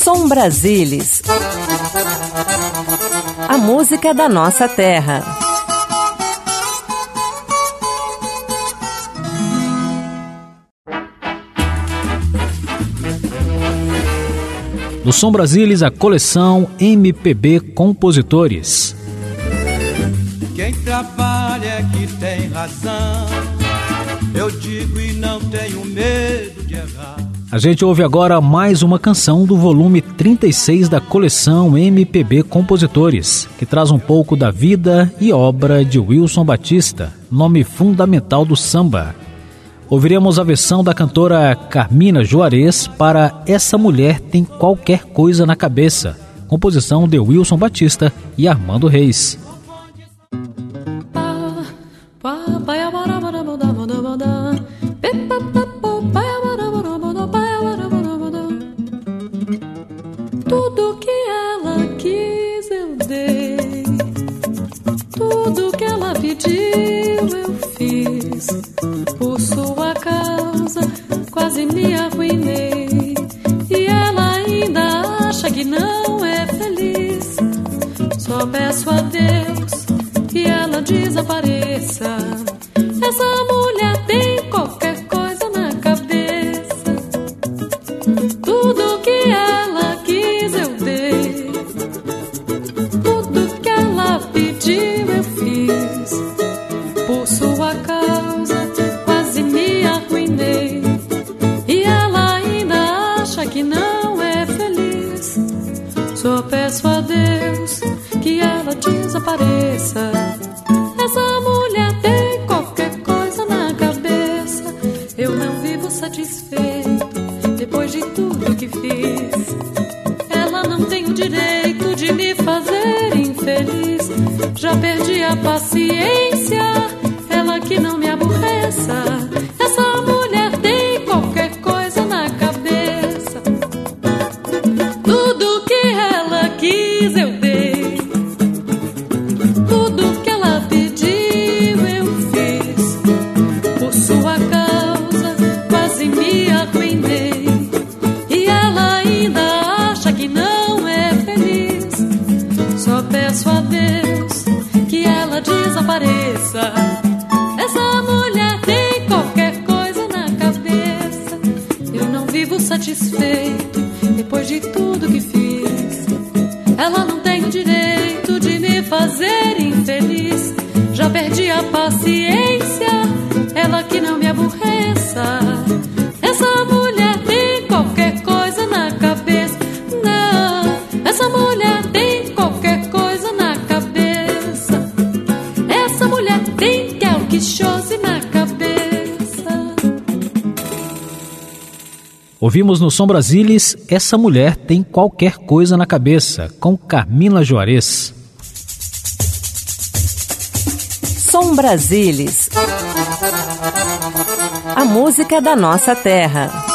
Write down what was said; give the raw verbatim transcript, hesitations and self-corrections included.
Som Brasilis, a música da nossa terra. No Som Brasilis, a coleção M P B Compositores. Quem trabalha é que tem razão, eu digo e não tenho medo de errar. A gente ouve agora mais uma canção do volume trinta e seis da coleção M P B Compositores, que traz um pouco da vida e obra de Wilson Batista, nome fundamental do samba. Ouviremos a versão da cantora Carmina Juarez para Essa Mulher Tem Qualquer Coisa na Cabeça, composição de Wilson Batista e Armando Reis. Tudo que ela quis eu dei, tudo que ela pediu eu fiz. Por sua causa quase me arruinei, e ela ainda acha que não é feliz. Só peço a Deus que ela desapareça. Essa mulher tem qualquer coisa na cabeça. Tudo que ela quis eu dei, tudo que ela pediu eu fiz. Por sua causa quase me arruinei, e ela ainda acha que não é feliz. Só peço a Deus que ela desapareça. Essa mulher tem qualquer coisa na cabeça. Eu não vivo satisfeito depois de tudo que fiz. Ela não tem o direito de me fazer infeliz. Já perdi a paciência, ela que não me aborreça. Essa mulher tem qualquer coisa na cabeça. Tudo que ela quis eu dei, tudo que ela pediu eu fiz. Por sua causa quase me arruinei, e ela ainda acha que não é feliz. Só peço a Deus que ela desapareça. Essa mulher tem qualquer coisa na cabeça. Eu não vivo satisfeito depois de tudo que fiz. Ela não tem o direito de me fazer infeliz. Já perdi a paciência, ela que não me aborreça. Essa mulher tem qualquer coisa na cabeça. Não, essa mulher tem qualquer coisa na cabeça. Essa mulher tem que é o que chose na cabeça. Ouvimos no Som Brasilis Essa Mulher Tem Qualquer Coisa na Cabeça, com Carmina Juarez. Som Brasilis, a música da nossa terra.